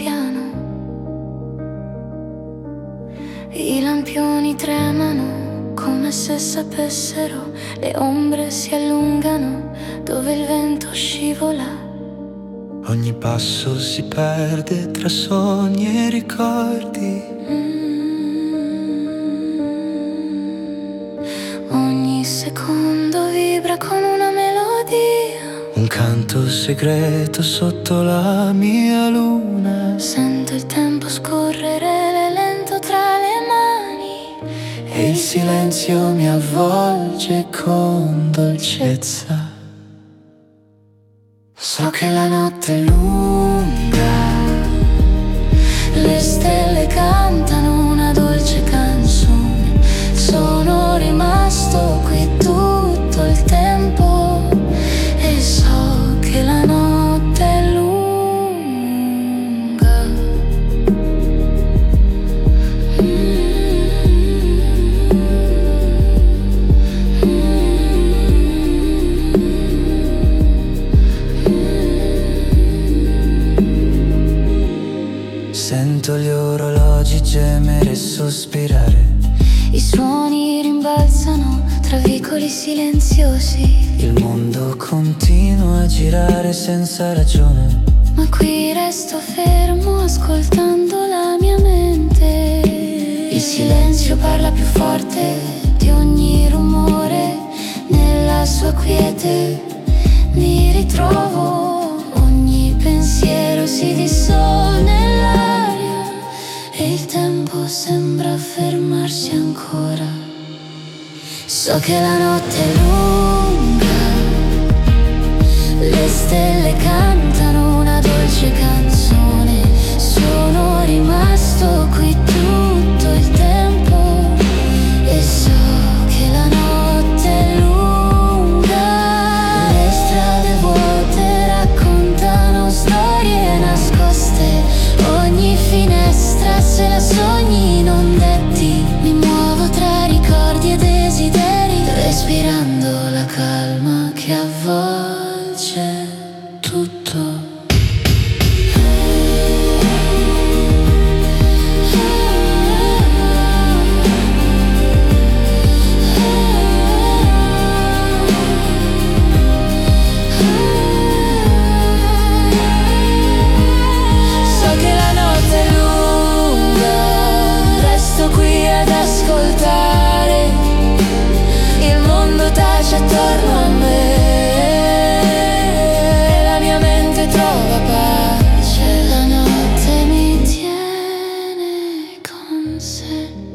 piano. I lampioni tremano come se sapessero, le ombre si allungano dove il vento scivola. Ogni passo si perde tra sogni e ricordi. Ogni secondo vibra con una melodia, Un canto segreto sotto la mia luna. sento il tempo scorrere lento tra le mani E il silenzio mi avvolge con dolcezza. so che la notte è lunga, le stelle cantano una dolce canzone. Sono rimasto qui tutto il tempo e so che la notte è lunga. Sento gli orologi gemere e sospirare. I suoni rimbalzano tra vicoli silenziosi, Il mondo continua a girare senza ragione. ma qui resto fermo ascoltando la mia mente. Il silenzio parla più forte di ogni rumore. Nella sua quiete mi ritrovo, ogni pensiero si dissolve nell'aria e il tempo sembra fermarsi ancora. So che la notte è lunga, le stelle cantano una dolce canzone. Sono rimasto qui tutto il tempo e so che la notte è lunga. Le strade vuote raccontano storie nascoste, ogni finestra se la sogni non detti. Mi muovo tra ricordi e desideri, respirando la calma che avvolge tutto. So che la notte è lunga, resto qui ad ascoltare. Il mondo tace attorno a me e la mia mente trova pace. La notte mi tiene con sé.